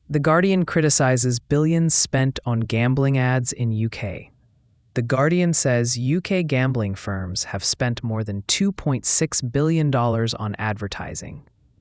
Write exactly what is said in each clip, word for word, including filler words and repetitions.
The Guardian criticizes billions spent on gambling ads in U K. The Guardian says U K gambling firms have spent more than two point six billion dollars on advertising.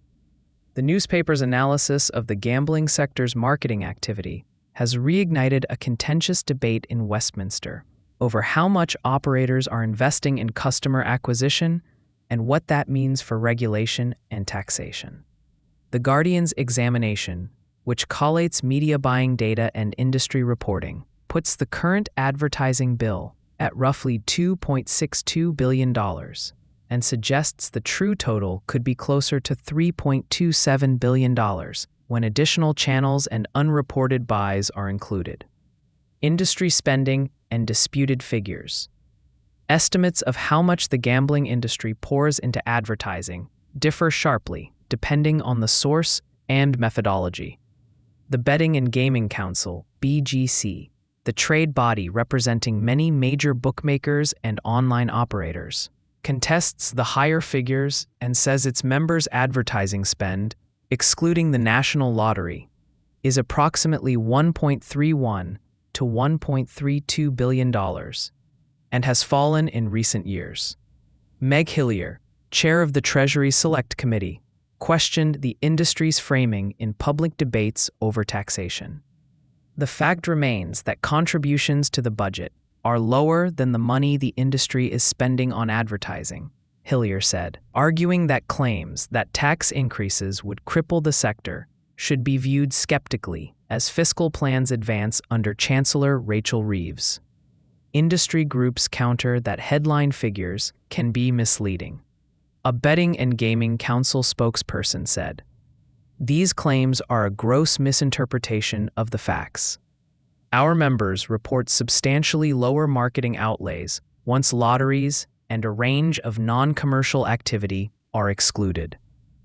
The newspaper's analysis of the gambling sector's marketing activity has reignited a contentious debate in Westminster over how much operators are investing in customer acquisition and what that means for regulation and taxation. The Guardian's examination, which collates media buying data and industry reporting, puts the current advertising bill at roughly two point six two billion dollars and suggests the true total could be closer to three point two seven billion dollars when additional channels and unreported buys are included. Industry spending and disputed figures. Estimates of how much the gambling industry pours into advertising differ sharply depending on the source and methodology. The Betting and Gaming Council, B G C, the trade body representing many major bookmakers and online operators, contests the higher figures and says its members' advertising spend, excluding the National Lottery, is approximately one point three one to one point three two billion dollars and has fallen in recent years. Meg Hillier, chair of the Treasury Select Committee, questioned the industry's framing in public debates over taxation. The fact remains that contributions to the budget are lower than the money the industry is spending on advertising, Hillier said, arguing that claims that tax increases would cripple the sector should be viewed skeptically as fiscal plans advance under Chancellor Rachel Reeves. Industry groups counter that headline figures can be misleading. A Betting and Gaming Council spokesperson said, "These claims are a gross misinterpretation of the facts. Our members report substantially lower marketing outlays once lotteries and a range of non-commercial activity are excluded.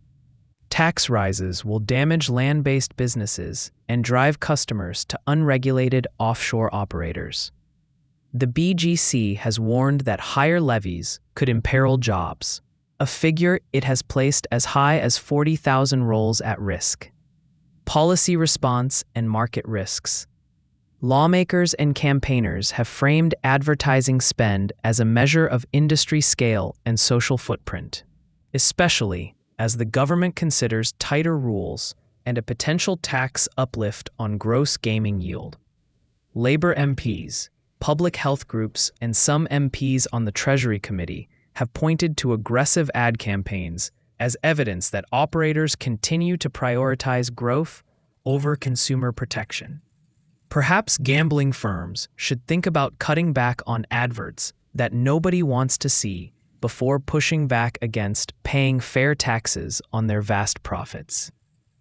Tax rises will damage land-based businesses and drive customers to unregulated offshore operators. The B G C has warned that higher levies could imperil jobs, a figure it has placed as high as forty thousand roles at risk. Policy response and market risks. Lawmakers and campaigners have framed advertising spend as a measure of industry scale and social footprint, especially as the government considers tighter rules and a potential tax uplift on gross gaming yield. Labour M Ps, public health groups, and some M Ps on the Treasury Committee have pointed to aggressive ad campaigns as evidence that operators continue to prioritize growth over consumer protection. Perhaps gambling firms should think about cutting back on adverts that nobody wants to see before pushing back against paying fair taxes on their vast profits.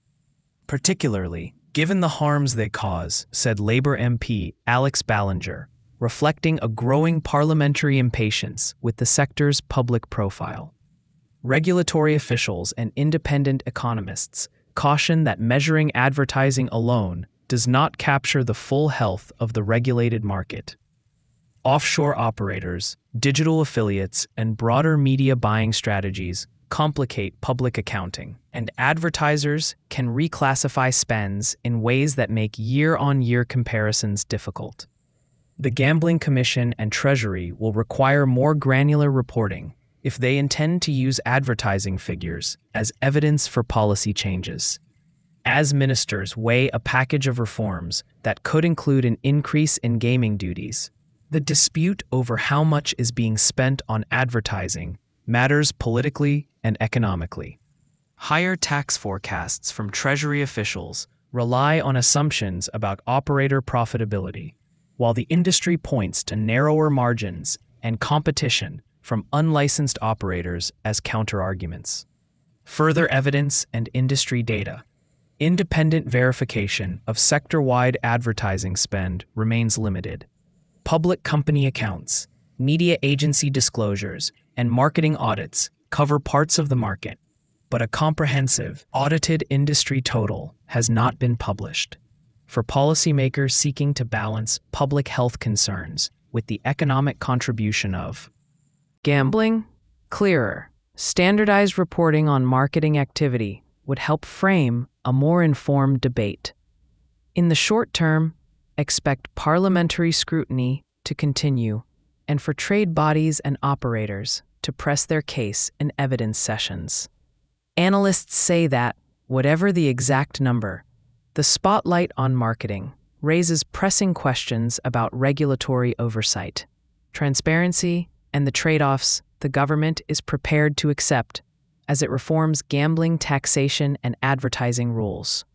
Particularly, given the harms they cause, said Labour M P Alex Ballinger, reflecting a growing parliamentary impatience with the sector's public profile. Regulatory officials and independent economists caution that measuring advertising alone does not capture the full health of the regulated market. Offshore operators, digital affiliates, and broader media buying strategies complicate public accounting, and advertisers can reclassify spends in ways that make year-on-year comparisons difficult. The Gambling Commission and Treasury will require more granular reporting if they intend to use advertising figures as evidence for policy changes. As ministers weigh a package of reforms that could include an increase in gaming duties, the dispute over how much is being spent on advertising matters politically and economically. Higher tax forecasts from Treasury officials rely on assumptions about operator profitability, while the industry points to narrower margins and competition from unlicensed operators as counterarguments. Further evidence and industry data. Independent verification of sector-wide advertising spend remains limited. Public company accounts, media agency disclosures, and marketing audits cover parts of the market, but a comprehensive, audited industry total has not been published. For policymakers seeking to balance public health concerns with the economic contribution of gambling, clearer, standardized reporting on marketing activity would help frame a more informed debate. In the short term, expect parliamentary scrutiny to continue and for trade bodies and operators to press their case in evidence sessions. Analysts say that, whatever the exact number, the spotlight on marketing raises pressing questions about regulatory oversight, transparency, and the trade-offs the government is prepared to accept as it reforms gambling taxation and advertising rules.